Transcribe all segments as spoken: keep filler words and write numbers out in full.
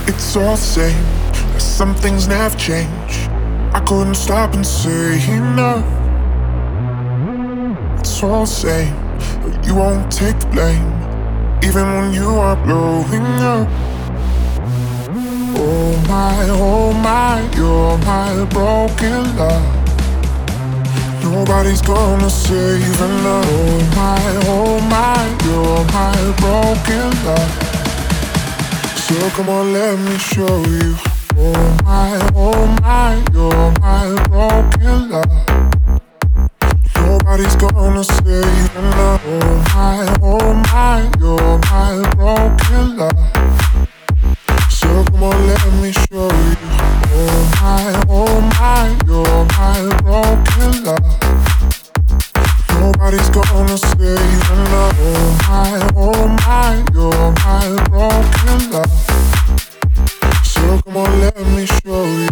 It's all the same, but some things never change. I couldn't stop and say enough. It's all the same, but you won't take the blame, even when you are blowing up. Oh my, oh my, you're my broken love. Nobody's gonna save enough. Oh my, oh my, you're my broken love. So come on, let me show you. Oh my, oh my, you're my broken love. Nobody's gonna save enough. Oh my, oh my, you're my broken love. So come on, let me show you. Oh my, oh my, you're my broken love. Nobody's gonna save enough. Oh my, oh my, you're my broken love. So come on, let me show you.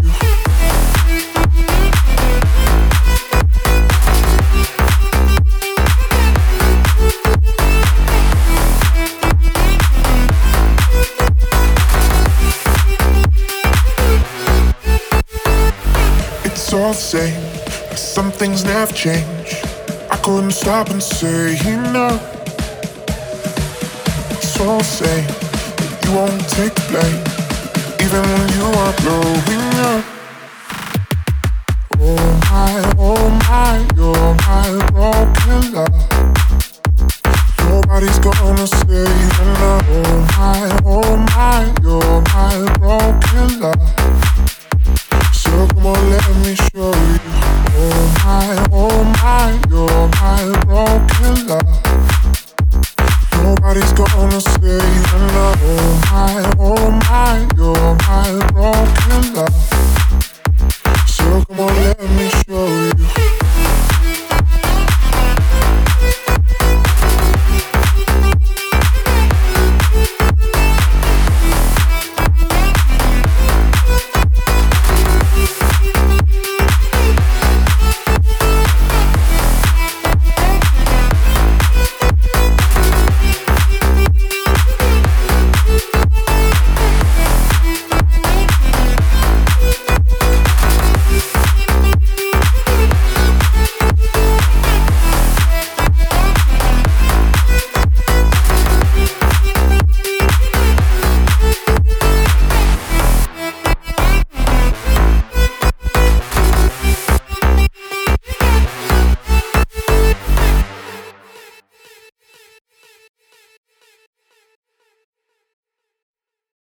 It's all the same, but some things never change. I couldn't stop and say enough. It's all the same, but you won't take the blame, even when you are blowing up. Oh my, oh my, you're my broken love. Nobody's gonna save enough. Oh my, oh